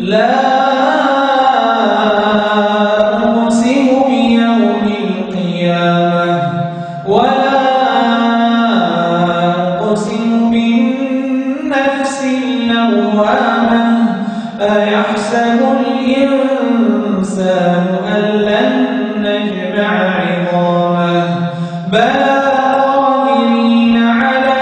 لا أقسم بيوم القيامة ولا أقسم بالنفس اللوامة أيحسب الإنسان أن لن نجمع عظامه بلى قادرين على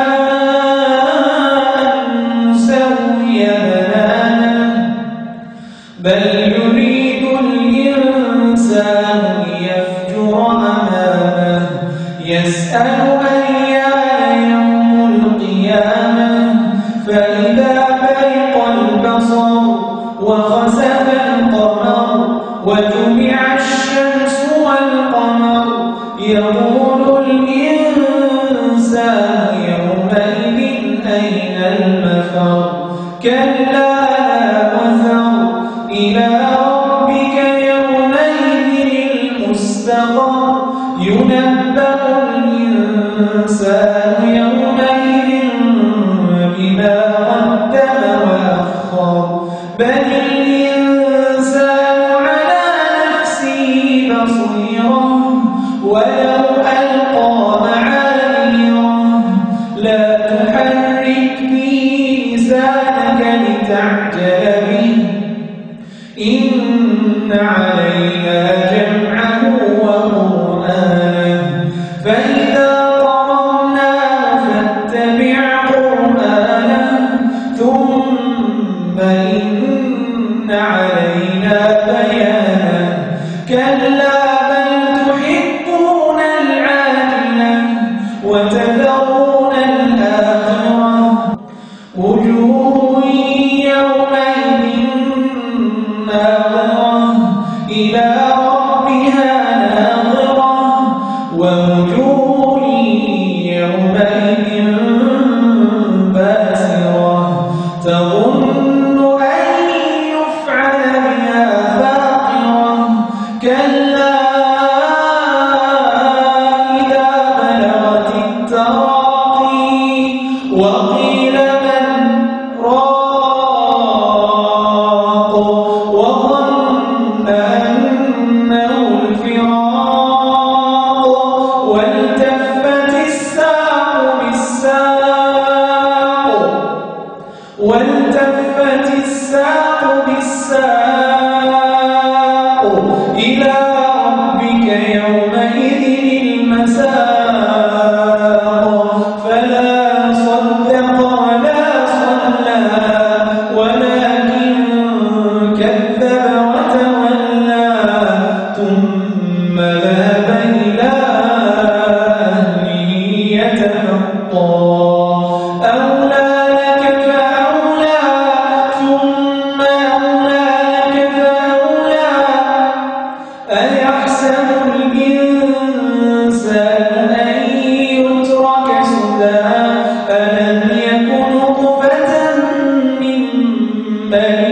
أن نسوي بنانه بل يريد الإنسان ليفجر أمامه يسأل أيان يوم القيامة فإذا برق البصر وخسف القمر وجمع الشمس والقمر يقول الإنسان يومئذ أين المفر كلا لا وزر إلى ربك يومئذ المستقر ينبأ الإنسان يومئذ بما قدم وأخر بل الإنسان على نفسه بصيرا ولو ألقى معاذيرا لا تحرك به لسانك لتعجل به إن علينا جمعه وقرآنه فإذا قرأناه فاتبع قرآنه ثم إن علينا بيانه كلا بل تحبون العاجلة وتذرون الآخرة وجوه يومئذ ناظرة إلى ربها ناظرة ووجوه يومئذ باسرة تظن أن يفعل بها فاقرة كلا إذا بلغت التراقي وقيل من راق وظن أنه الفراق والتفت الساق بالساق إلى ربك يومئذ المساق فلا صدق ولا صلى ولكن كذب وتولى ثم ذهب إلى أهله يتمطى أولى لك فأولى ثم أولى لك فأولى أيحسب الإنسان أن يترك سدى ألم يكن نطفة من ماء